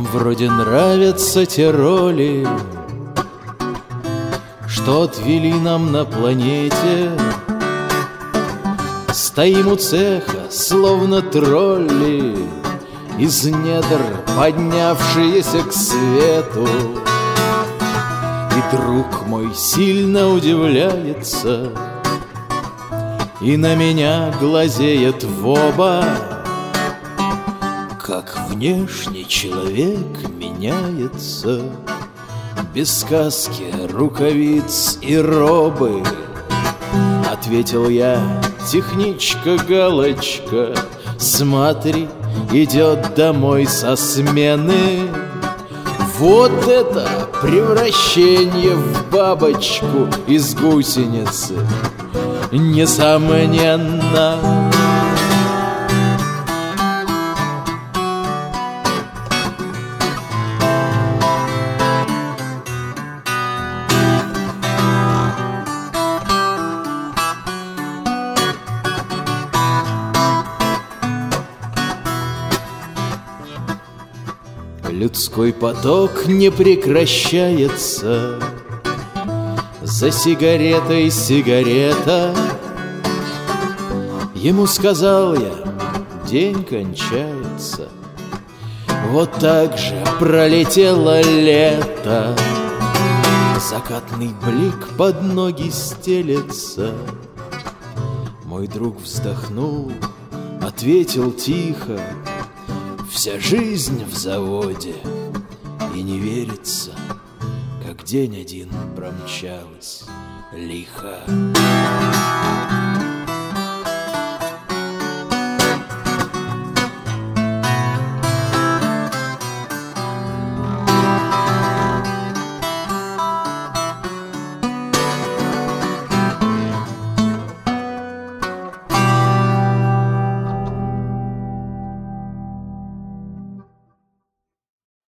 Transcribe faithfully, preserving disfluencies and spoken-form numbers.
Вроде нравятся те роли, что отвели нам на планете. Стоим у цеха, словно тролли, из недр поднявшиеся к свету. И друг мой сильно удивляется и на меня глазеет в оба. Как внешний человек меняется, без каски, рукавиц и робы. Ответил я: техничка Галочка, смотри, идет домой со смены. Вот это превращение в бабочку из гусеницы, несомненно. Людской поток не прекращается, за сигаретой сигарета. Ему сказал я: день кончается. Вот так же пролетело лето. Закатный блик под ноги стелется. Мой друг вздохнул, ответил тихо: вся жизнь в заводе, и не верится, как день один промчалась лихо.